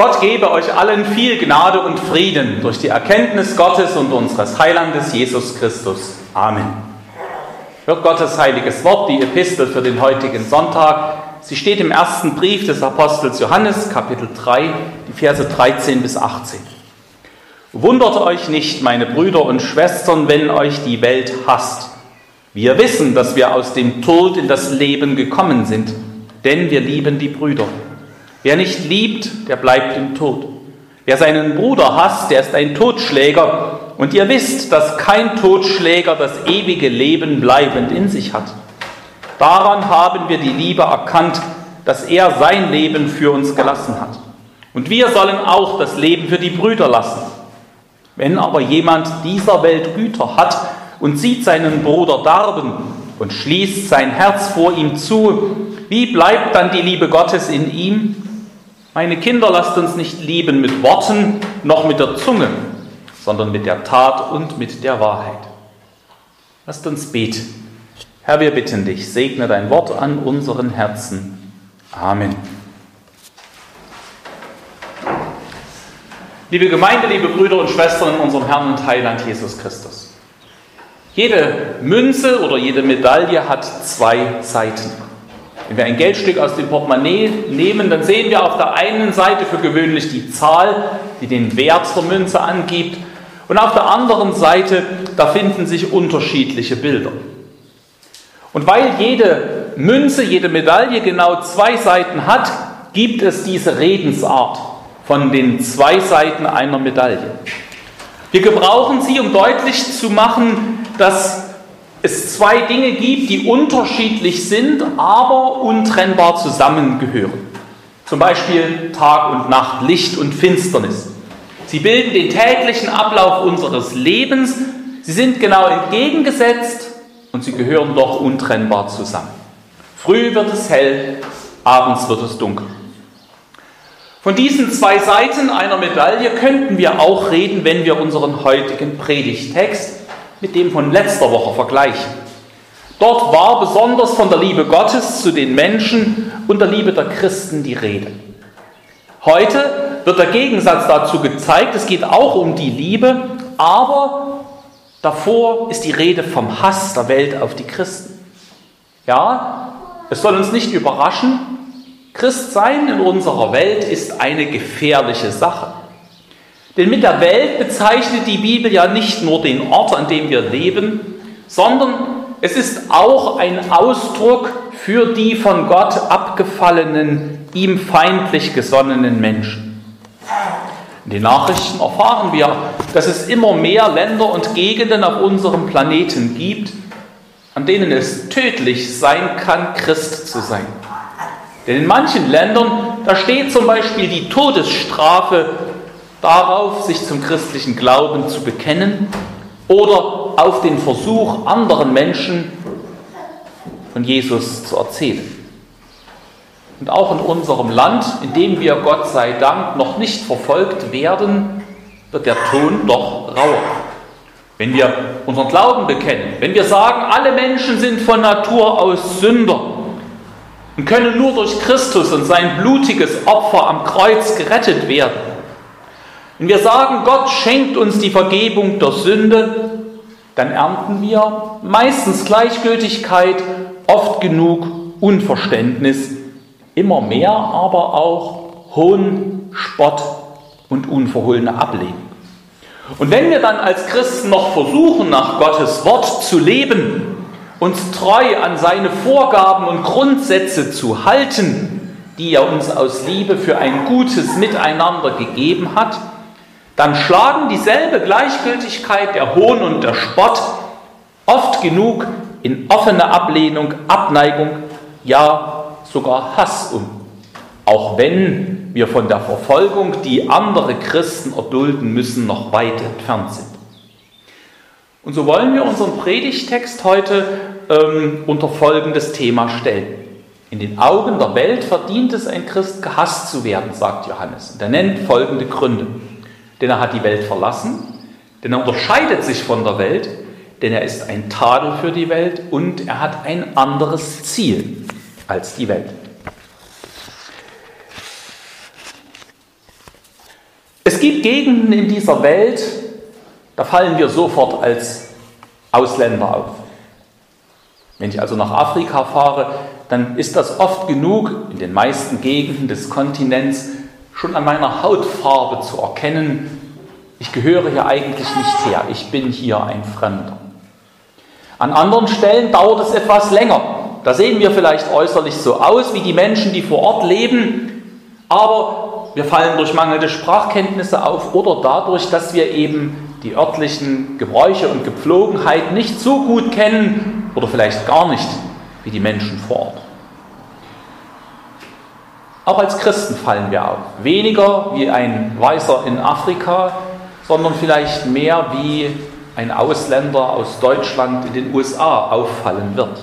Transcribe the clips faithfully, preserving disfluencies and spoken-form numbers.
Gott gebe euch allen viel Gnade und Frieden durch die Erkenntnis Gottes und unseres Heilandes Jesus Christus. Amen. Hört Gottes heiliges Wort, die Epistel für den heutigen Sonntag. Sie steht im ersten Brief des Apostels Johannes, Kapitel drei, die Verse dreizehn bis achtzehn. Wundert euch nicht, meine Brüder und Schwestern, wenn euch die Welt hasst. Wir wissen, dass wir aus dem Tod in das Leben gekommen sind, denn wir lieben die Brüder. Wer nicht liebt, der bleibt im Tod. Wer seinen Bruder hasst, der ist ein Totschläger. Und ihr wisst, dass kein Totschläger das ewige Leben bleibend in sich hat. Daran haben wir die Liebe erkannt, dass er sein Leben für uns gelassen hat. Und wir sollen auch das Leben für die Brüder lassen. Wenn aber jemand dieser Welt Güter hat und sieht seinen Bruder darben und schließt sein Herz vor ihm zu, wie bleibt dann die Liebe Gottes in ihm? Meine Kinder, lasst uns nicht lieben mit Worten, noch mit der Zunge, sondern mit der Tat und mit der Wahrheit. Lasst uns beten. Herr, wir bitten dich, segne dein Wort an unseren Herzen. Amen. Liebe Gemeinde, liebe Brüder und Schwestern in unserem Herrn und Heiland Jesus Christus. Jede Münze oder jede Medaille hat zwei Seiten. Wenn wir ein Geldstück aus dem Portemonnaie nehmen, dann sehen wir auf der einen Seite für gewöhnlich die Zahl, die den Wert der Münze angibt. Und auf der anderen Seite, da finden sich unterschiedliche Bilder. Und weil jede Münze, jede Medaille genau zwei Seiten hat, gibt es diese Redensart von den zwei Seiten einer Medaille. Wir gebrauchen sie, um deutlich zu machen, dass es zwei Dinge gibt, die unterschiedlich sind, aber untrennbar zusammengehören. Zum Beispiel Tag und Nacht, Licht und Finsternis. Sie bilden den täglichen Ablauf unseres Lebens. Sie sind genau entgegengesetzt und sie gehören doch untrennbar zusammen. Früh wird es hell, abends wird es dunkel. Von diesen zwei Seiten einer Medaille könnten wir auch reden, wenn wir unseren heutigen Predigttext mit dem von letzter Woche vergleichen. Dort war besonders von der Liebe Gottes zu den Menschen und der Liebe der Christen die Rede. Heute wird der Gegensatz dazu gezeigt, es geht auch um die Liebe, aber davor ist die Rede vom Hass der Welt auf die Christen. Ja, es soll uns nicht überraschen, Christsein in unserer Welt ist eine gefährliche Sache. Denn mit der Welt bezeichnet die Bibel ja nicht nur den Ort, an dem wir leben, sondern es ist auch ein Ausdruck für die von Gott abgefallenen, ihm feindlich gesonnenen Menschen. In den Nachrichten erfahren wir, dass es immer mehr Länder und Gegenden auf unserem Planeten gibt, an denen es tödlich sein kann, Christ zu sein. Denn in manchen Ländern, da steht zum Beispiel die Todesstrafe darauf, sich zum christlichen Glauben zu bekennen oder auf den Versuch, anderen Menschen von Jesus zu erzählen. Und auch in unserem Land, in dem wir Gott sei Dank noch nicht verfolgt werden, wird der Ton doch rauer. Wenn wir unseren Glauben bekennen, wenn wir sagen, alle Menschen sind von Natur aus Sünder und können nur durch Christus und sein blutiges Opfer am Kreuz gerettet werden, wenn wir sagen, Gott schenkt uns die Vergebung der Sünde, dann ernten wir meistens Gleichgültigkeit, oft genug Unverständnis, immer mehr aber auch Hohn, Spott und unverhohlene Ablehnung. Und wenn wir dann als Christen noch versuchen, nach Gottes Wort zu leben, uns treu an seine Vorgaben und Grundsätze zu halten, die er uns aus Liebe für ein gutes Miteinander gegeben hat, dann schlagen dieselbe Gleichgültigkeit, der Hohn und der Spott oft genug in offene Ablehnung, Abneigung, ja sogar Hass um. Auch wenn wir von der Verfolgung, die andere Christen erdulden müssen, noch weit entfernt sind. Und so wollen wir unseren Predigtext heute ähm, unter folgendes Thema stellen. In den Augen der Welt verdient es ein Christ, gehasst zu werden, sagt Johannes. Und er nennt folgende Gründe. Denn er hat die Welt verlassen, denn er unterscheidet sich von der Welt, denn er ist ein Tadel für die Welt und er hat ein anderes Ziel als die Welt. Es gibt Gegenden in dieser Welt, da fallen wir sofort als Ausländer auf. Wenn ich also nach Afrika fahre, dann ist das oft genug, in den meisten Gegenden des Kontinents, schon an meiner Hautfarbe zu erkennen, ich gehöre hier eigentlich nicht her, ich bin hier ein Fremder. An anderen Stellen dauert es etwas länger. Da sehen wir vielleicht äußerlich so aus wie die Menschen, die vor Ort leben, aber wir fallen durch mangelnde Sprachkenntnisse auf oder dadurch, dass wir eben die örtlichen Gebräuche und Gepflogenheiten nicht so gut kennen oder vielleicht gar nicht wie die Menschen vor Ort. Auch als Christen fallen wir auf. Weniger wie ein Weißer in Afrika, sondern vielleicht mehr wie ein Ausländer aus Deutschland in den U S A auffallen wird.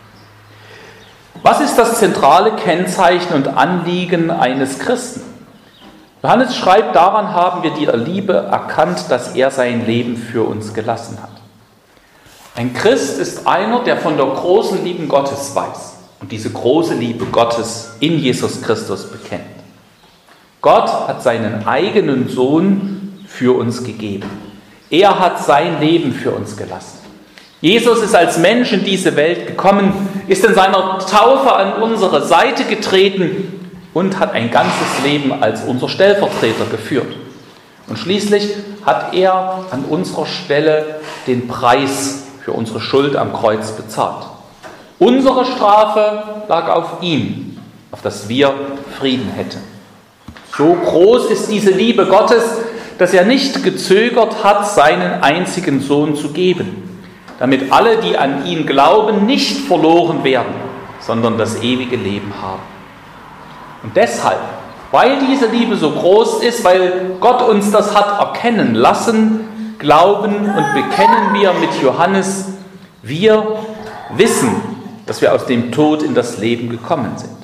Was ist das zentrale Kennzeichen und Anliegen eines Christen? Johannes schreibt, daran haben wir die Liebe erkannt, dass er sein Leben für uns gelassen hat. Ein Christ ist einer, der von der großen Liebe Gottes weiß und diese große Liebe Gottes in Jesus Christus bekennt. Gott hat seinen eigenen Sohn für uns gegeben. Er hat sein Leben für uns gelassen. Jesus ist als Mensch in diese Welt gekommen, ist in seiner Taufe an unsere Seite getreten und hat ein ganzes Leben als unser Stellvertreter geführt. Und schließlich hat er an unserer Stelle den Preis für unsere Schuld am Kreuz bezahlt. Unsere Strafe lag auf ihm, auf dass wir Frieden hätten. So groß ist diese Liebe Gottes, dass er nicht gezögert hat, seinen einzigen Sohn zu geben, damit alle, die an ihn glauben, nicht verloren werden, sondern das ewige Leben haben. Und deshalb, weil diese Liebe so groß ist, weil Gott uns das hat erkennen lassen, glauben und bekennen wir mit Johannes, wir wissen, dass wir aus dem Tod in das Leben gekommen sind.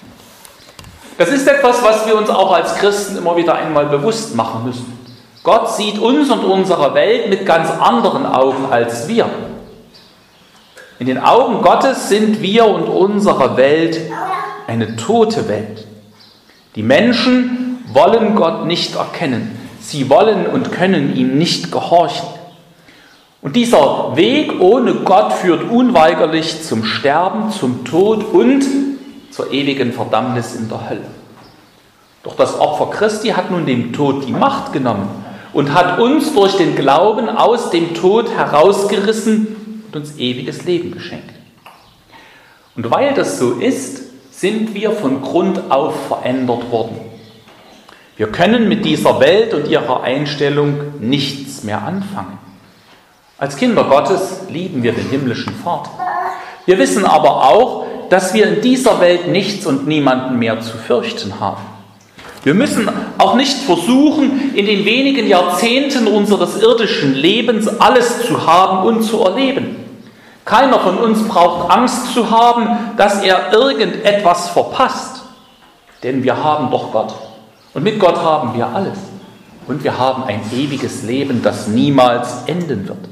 Das ist etwas, was wir uns auch als Christen immer wieder einmal bewusst machen müssen. Gott sieht uns und unsere Welt mit ganz anderen Augen als wir. In den Augen Gottes sind wir und unsere Welt eine tote Welt. Die Menschen wollen Gott nicht erkennen. Sie wollen und können ihm nicht gehorchen. Und dieser Weg ohne Gott führt unweigerlich zum Sterben, zum Tod und zur ewigen Verdammnis in der Hölle. Doch das Opfer Christi hat nun dem Tod die Macht genommen und hat uns durch den Glauben aus dem Tod herausgerissen und uns ewiges Leben geschenkt. Und weil das so ist, sind wir von Grund auf verändert worden. Wir können mit dieser Welt und ihrer Einstellung nichts mehr anfangen. Als Kinder Gottes lieben wir den himmlischen Vater. Wir wissen aber auch, dass wir in dieser Welt nichts und niemanden mehr zu fürchten haben. Wir müssen auch nicht versuchen, in den wenigen Jahrzehnten unseres irdischen Lebens alles zu haben und zu erleben. Keiner von uns braucht Angst zu haben, dass er irgendetwas verpasst. Denn wir haben doch Gott. Und mit Gott haben wir alles. Und wir haben ein ewiges Leben, das niemals enden wird.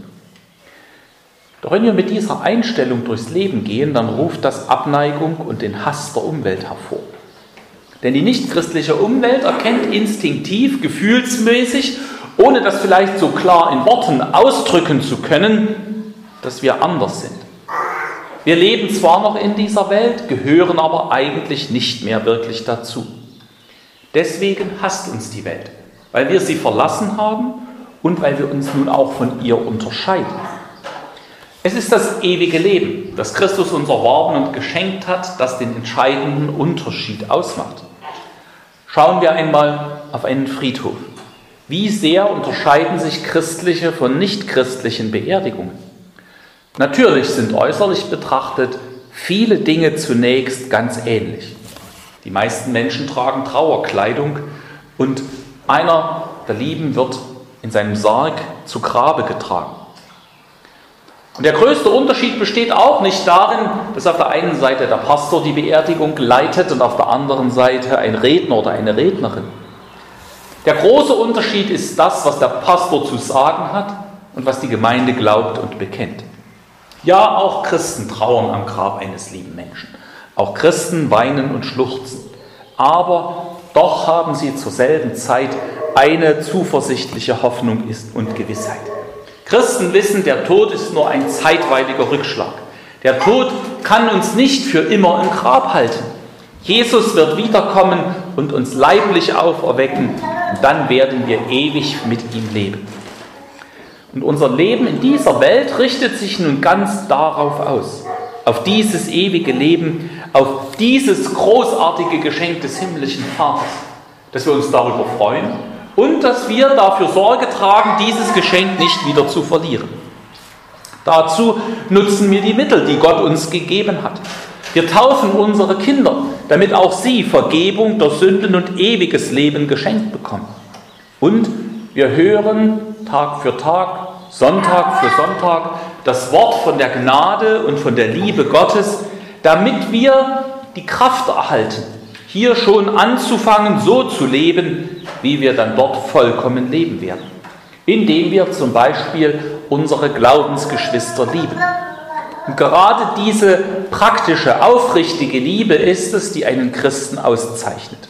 Doch wenn wir mit dieser Einstellung durchs Leben gehen, dann ruft das Abneigung und den Hass der Umwelt hervor. Denn die nichtchristliche Umwelt erkennt instinktiv, gefühlsmäßig, ohne das vielleicht so klar in Worten ausdrücken zu können, dass wir anders sind. Wir leben zwar noch in dieser Welt, gehören aber eigentlich nicht mehr wirklich dazu. Deswegen hasst uns die Welt, weil wir sie verlassen haben und weil wir uns nun auch von ihr unterscheiden. Es ist das ewige Leben, das Christus uns erworben und geschenkt hat, das den entscheidenden Unterschied ausmacht. Schauen wir einmal auf einen Friedhof. Wie sehr unterscheiden sich christliche von nichtchristlichen Beerdigungen? Natürlich sind äußerlich betrachtet viele Dinge zunächst ganz ähnlich. Die meisten Menschen tragen Trauerkleidung und einer der Lieben wird in seinem Sarg zu Grabe getragen. Und der größte Unterschied besteht auch nicht darin, dass auf der einen Seite der Pastor die Beerdigung leitet und auf der anderen Seite ein Redner oder eine Rednerin. Der große Unterschied ist das, was der Pastor zu sagen hat und was die Gemeinde glaubt und bekennt. Ja, auch Christen trauern am Grab eines lieben Menschen. Auch Christen weinen und schluchzen. Aber doch haben sie zur selben Zeit eine zuversichtliche Hoffnung ist und Gewissheit. Christen wissen, der Tod ist nur ein zeitweiliger Rückschlag. Der Tod kann uns nicht für immer im Grab halten. Jesus wird wiederkommen und uns leiblich auferwecken, und dann werden wir ewig mit ihm leben. Und unser Leben in dieser Welt richtet sich nun ganz darauf aus, auf dieses ewige Leben, auf dieses großartige Geschenk des himmlischen Vaters, dass wir uns darüber freuen und dass wir dafür Sorge tragen, dieses Geschenk nicht wieder zu verlieren. Dazu nutzen wir die Mittel, die Gott uns gegeben hat. Wir taufen unsere Kinder, damit auch sie Vergebung der Sünden und ewiges Leben geschenkt bekommen. Und wir hören Tag für Tag, Sonntag für Sonntag das Wort von der Gnade und von der Liebe Gottes, damit wir die Kraft erhalten, hier schon anzufangen, so zu leben, wie wir dann dort vollkommen leben werden. Indem wir zum Beispiel unsere Glaubensgeschwister lieben. Und gerade diese praktische, aufrichtige Liebe ist es, die einen Christen auszeichnet.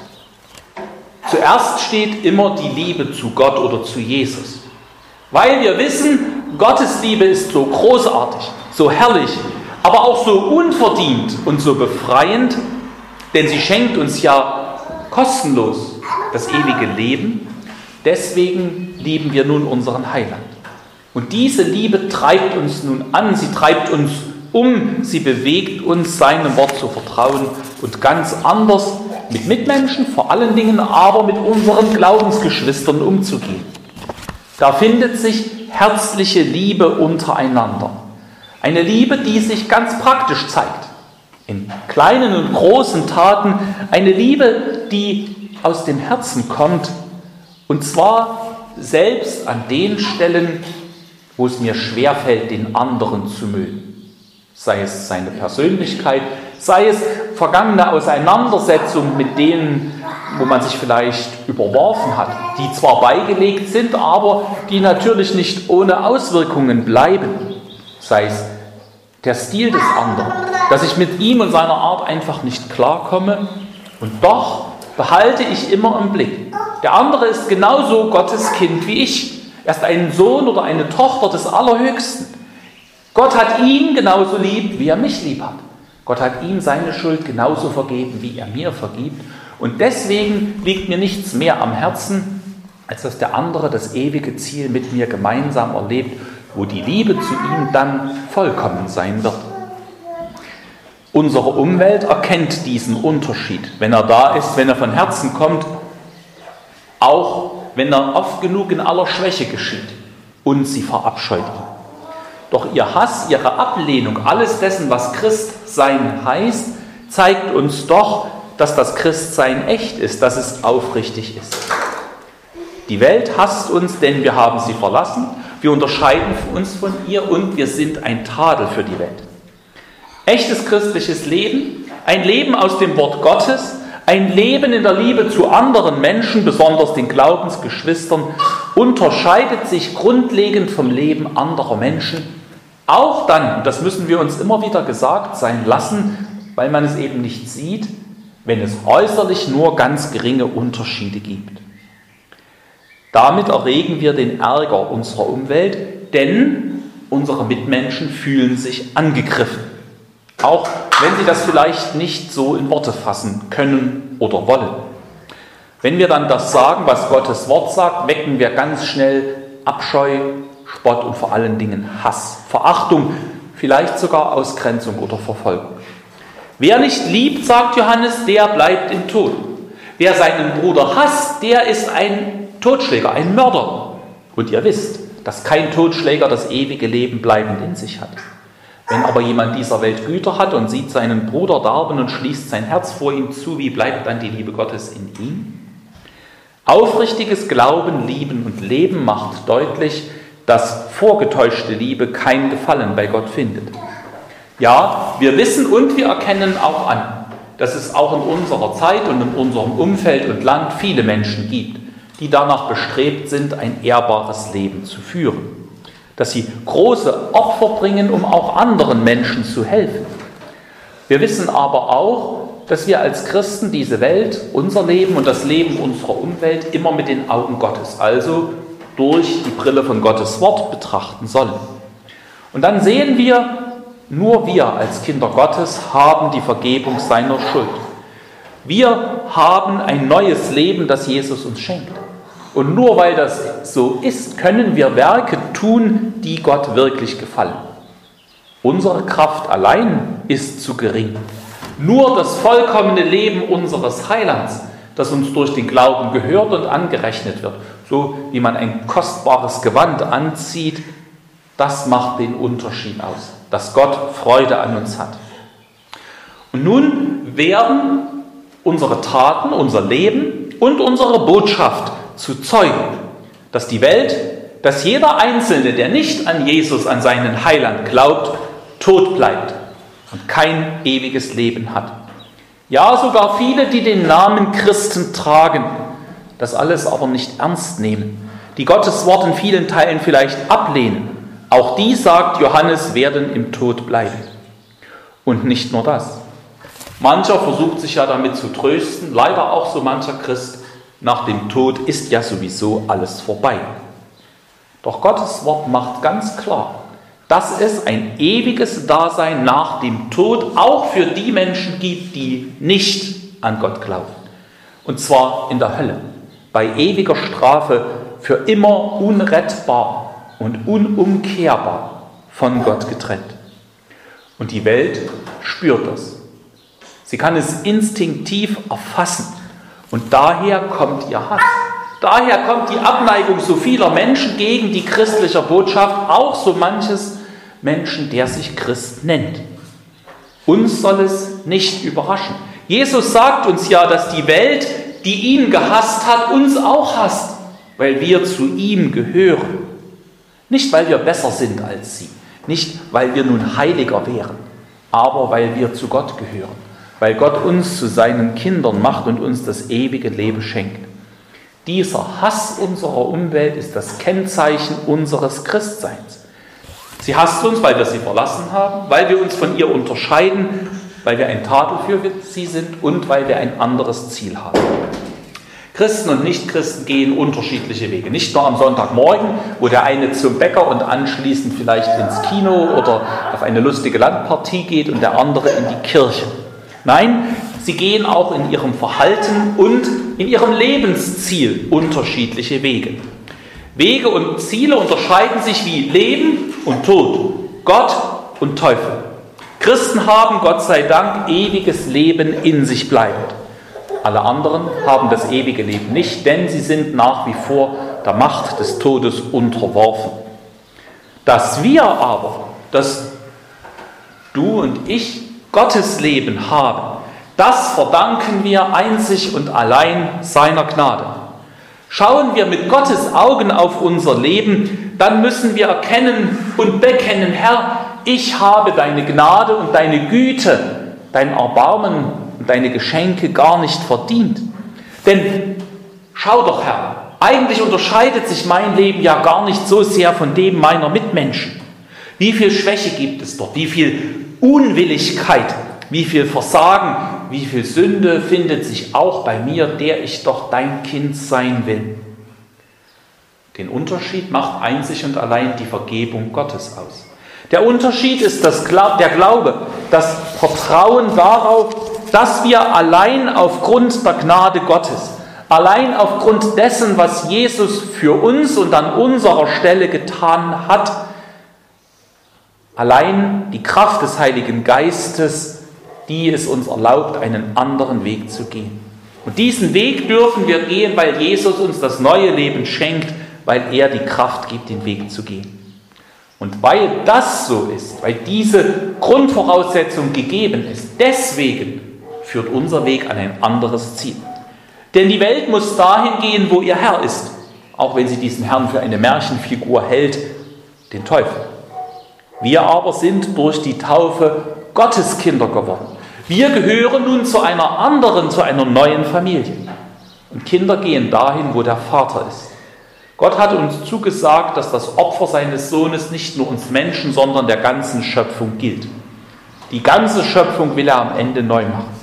Zuerst steht immer die Liebe zu Gott oder zu Jesus. Weil wir wissen, Gottes Liebe ist so großartig, so herrlich, aber auch so unverdient und so befreiend, denn sie schenkt uns ja kostenlos das ewige Leben. Deswegen lieben wir nun unseren Heiland. Und diese Liebe treibt uns nun an, sie treibt uns um, sie bewegt uns, seinem Wort zu vertrauen und ganz anders mit Mitmenschen, vor allen Dingen aber mit unseren Glaubensgeschwistern umzugehen. Da findet sich herzliche Liebe untereinander. Eine Liebe, die sich ganz praktisch zeigt. In kleinen und großen Taten. Eine Liebe, die aus dem Herzen kommt. Und zwar selbst an den Stellen, wo es mir schwerfällt, den anderen zu mögen. Sei es seine Persönlichkeit, sei es vergangene Auseinandersetzungen mit denen, wo man sich vielleicht überworfen hat, die zwar beigelegt sind, aber die natürlich nicht ohne Auswirkungen bleiben. Sei es der Stil des anderen, dass ich mit ihm und seiner Art einfach nicht klarkomme, und doch behalte ich immer im Blick. Der andere ist genauso Gottes Kind wie ich. Er ist ein Sohn oder eine Tochter des Allerhöchsten. Gott hat ihn genauso lieb, wie er mich lieb hat. Gott hat ihm seine Schuld genauso vergeben, wie er mir vergibt. Und deswegen liegt mir nichts mehr am Herzen, als dass der andere das ewige Ziel mit mir gemeinsam erlebt, wo die Liebe zu ihm dann vollkommen sein wird. Unsere Umwelt erkennt diesen Unterschied, wenn er da ist, wenn er von Herzen kommt, auch wenn er oft genug in aller Schwäche geschieht, und sie verabscheut ihn. Doch ihr Hass, ihre Ablehnung, alles dessen, was Christsein heißt, zeigt uns doch, dass das Christsein echt ist, dass es aufrichtig ist. Die Welt hasst uns, denn wir haben sie verlassen, wir unterscheiden uns von ihr und wir sind ein Tadel für die Welt. Echtes christliches Leben, ein Leben aus dem Wort Gottes, ein Leben in der Liebe zu anderen Menschen, besonders den Glaubensgeschwistern, unterscheidet sich grundlegend vom Leben anderer Menschen. Auch dann, das müssen wir uns immer wieder gesagt sein lassen, weil man es eben nicht sieht, wenn es äußerlich nur ganz geringe Unterschiede gibt. Damit erregen wir den Ärger unserer Umwelt, denn unsere Mitmenschen fühlen sich angegriffen. Auch wenn sie das vielleicht nicht so in Worte fassen können oder wollen. Wenn wir dann das sagen, was Gottes Wort sagt, wecken wir ganz schnell Abscheu, Spott und vor allen Dingen Hass, Verachtung, vielleicht sogar Ausgrenzung oder Verfolgung. Wer nicht liebt, sagt Johannes, der bleibt im Tod. Wer seinen Bruder hasst, der ist ein Totschläger, ein Mörder. Und ihr wisst, dass kein Totschläger das ewige Leben bleibend in sich hat. Wenn aber jemand dieser Welt Güter hat und sieht seinen Bruder darben und schließt sein Herz vor ihm zu, wie bleibt dann die Liebe Gottes in ihm? Aufrichtiges Glauben, Lieben und Leben macht deutlich, dass vorgetäuschte Liebe kein Gefallen bei Gott findet. Ja, wir wissen und wir erkennen auch an, dass es auch in unserer Zeit und in unserem Umfeld und Land viele Menschen gibt, die danach bestrebt sind, ein ehrbares Leben zu führen. Dass sie große Opfer bringen, um auch anderen Menschen zu helfen. Wir wissen aber auch, dass wir als Christen diese Welt, unser Leben und das Leben unserer Umwelt immer mit den Augen Gottes, also durch die Brille von Gottes Wort betrachten sollen. Und dann sehen wir, nur wir als Kinder Gottes haben die Vergebung seiner Schuld. Wir haben ein neues Leben, das Jesus uns schenkt. Und nur weil das so ist, können wir Werke tun, die Gott wirklich gefallen. Unsere Kraft allein ist zu gering. Nur das vollkommene Leben unseres Heilands, das uns durch den Glauben gehört und angerechnet wird, so wie man ein kostbares Gewand anzieht, das macht den Unterschied aus, dass Gott Freude an uns hat. Und nun werden unsere Taten, unser Leben und unsere Botschaft zu Zeugen, dass die Welt, dass jeder Einzelne, der nicht an Jesus, an seinen Heiland glaubt, tot bleibt und kein ewiges Leben hat. Ja, sogar viele, die den Namen Christen tragen, das alles aber nicht ernst nehmen, die Gottes Wort in vielen Teilen vielleicht ablehnen. Auch die, sagt Johannes, werden im Tod bleiben. Und nicht nur das. Mancher versucht sich ja damit zu trösten, leider auch so mancher Christ, nach dem Tod ist ja sowieso alles vorbei. Doch Gottes Wort macht ganz klar, dass es ein ewiges Dasein nach dem Tod auch für die Menschen gibt, die nicht an Gott glauben. Und zwar in der Hölle, bei ewiger Strafe, für immer unrettbar und unumkehrbar von Gott getrennt. Und die Welt spürt das. Sie kann es instinktiv erfassen. Und daher kommt ihr Hass. Daher kommt die Abneigung so vieler Menschen gegen die christliche Botschaft, auch so manches Menschen, der sich Christ nennt. Uns soll es nicht überraschen. Jesus sagt uns ja, dass die Welt, die ihn gehasst hat, uns auch hasst, weil wir zu ihm gehören. Nicht, weil wir besser sind als sie, nicht, weil wir nun heiliger wären, aber weil wir zu Gott gehören, weil Gott uns zu seinen Kindern macht und uns das ewige Leben schenkt. Dieser Hass unserer Umwelt ist das Kennzeichen unseres Christseins. Sie hasst uns, weil wir sie verlassen haben, weil wir uns von ihr unterscheiden, weil wir ein Tadel für sie sind und weil wir ein anderes Ziel haben. Christen und Nichtchristen gehen unterschiedliche Wege. Nicht nur am Sonntagmorgen, wo der eine zum Bäcker und anschließend vielleicht ins Kino oder auf eine lustige Landpartie geht und der andere in die Kirche. Nein, sie gehen auch in ihrem Verhalten und in ihrem Lebensziel unterschiedliche Wege. Wege und Ziele unterscheiden sich wie Leben und Tod, Gott und Teufel. Christen haben, Gott sei Dank, ewiges Leben in sich bleibend. Alle anderen haben das ewige Leben nicht, denn sie sind nach wie vor der Macht des Todes unterworfen. Dass wir aber, dass du und ich Gottes Leben haben, das verdanken wir einzig und allein seiner Gnade. Schauen wir mit Gottes Augen auf unser Leben, dann müssen wir erkennen und bekennen, Herr, ich habe deine Gnade und deine Güte, dein Erbarmen und deine Geschenke gar nicht verdient. Denn schau doch, Herr, eigentlich unterscheidet sich mein Leben ja gar nicht so sehr von dem meiner Mitmenschen. Wie viel Schwäche gibt es dort, wie viel Unwilligkeit, wie viel Versagen, wie viel Sünde findet sich auch bei mir, der ich doch dein Kind sein will. Den Unterschied macht einzig und allein die Vergebung Gottes aus. Der Unterschied ist das, der Glaube, das Vertrauen darauf, dass wir allein aufgrund der Gnade Gottes, allein aufgrund dessen, was Jesus für uns und an unserer Stelle getan hat, allein die Kraft des Heiligen Geistes, die es uns erlaubt, einen anderen Weg zu gehen. Und diesen Weg dürfen wir gehen, weil Jesus uns das neue Leben schenkt, weil er die Kraft gibt, den Weg zu gehen. Und weil das so ist, weil diese Grundvoraussetzung gegeben ist, deswegen führt unser Weg an ein anderes Ziel. Denn die Welt muss dahin gehen, wo ihr Herr ist, auch wenn sie diesen Herrn für eine Märchenfigur hält, den Teufel. Wir aber sind durch die Taufe Gottes Kinder geworden. Wir gehören nun zu einer anderen, zu einer neuen Familie. Und Kinder gehen dahin, wo der Vater ist. Gott hat uns zugesagt, dass das Opfer seines Sohnes nicht nur uns Menschen, sondern der ganzen Schöpfung gilt. Die ganze Schöpfung will er am Ende neu machen.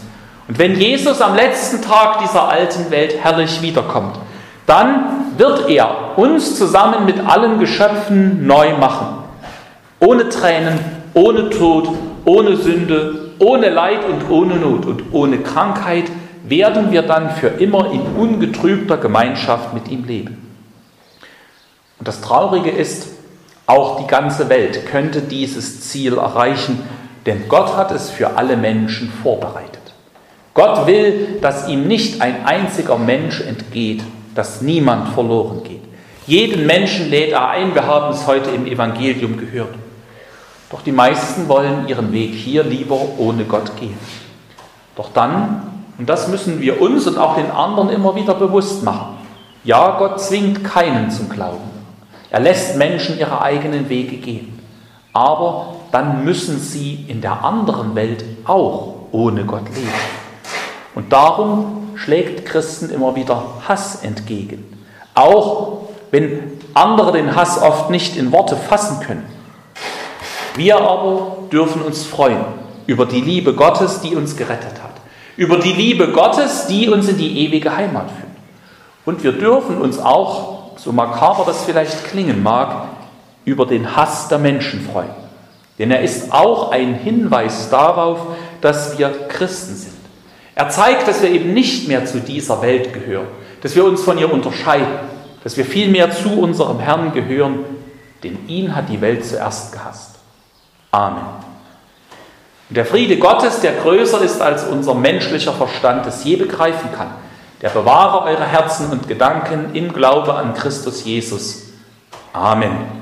Und wenn Jesus am letzten Tag dieser alten Welt herrlich wiederkommt, dann wird er uns zusammen mit allen Geschöpfen neu machen. Ohne Tränen, ohne Tod, ohne Sünde, ohne Leid und ohne Not und ohne Krankheit werden wir dann für immer in ungetrübter Gemeinschaft mit ihm leben. Und das Traurige ist, auch die ganze Welt könnte dieses Ziel erreichen, denn Gott hat es für alle Menschen vorbereitet. Gott will, dass ihm nicht ein einziger Mensch entgeht, dass niemand verloren geht. Jeden Menschen lädt er ein, wir haben es heute im Evangelium gehört. Doch die meisten wollen ihren Weg hier lieber ohne Gott gehen. Doch dann, und das müssen wir uns und auch den anderen immer wieder bewusst machen, ja, Gott zwingt keinen zum Glauben. Er lässt Menschen ihre eigenen Wege gehen. Aber dann müssen sie in der anderen Welt auch ohne Gott leben. Und darum schlägt Christen immer wieder Hass entgegen. Auch wenn andere den Hass oft nicht in Worte fassen können. Wir aber dürfen uns freuen über die Liebe Gottes, die uns gerettet hat. Über die Liebe Gottes, die uns in die ewige Heimat führt. Und wir dürfen uns auch, so makaber das vielleicht klingen mag, über den Hass der Menschen freuen. Denn er ist auch ein Hinweis darauf, dass wir Christen sind. Er zeigt, dass wir eben nicht mehr zu dieser Welt gehören, dass wir uns von ihr unterscheiden, dass wir vielmehr zu unserem Herrn gehören, denn ihn hat die Welt zuerst gehasst. Amen. Und der Friede Gottes, der größer ist als unser menschlicher Verstand es je begreifen kann, der bewahre eure Herzen und Gedanken im Glaube an Christus Jesus. Amen.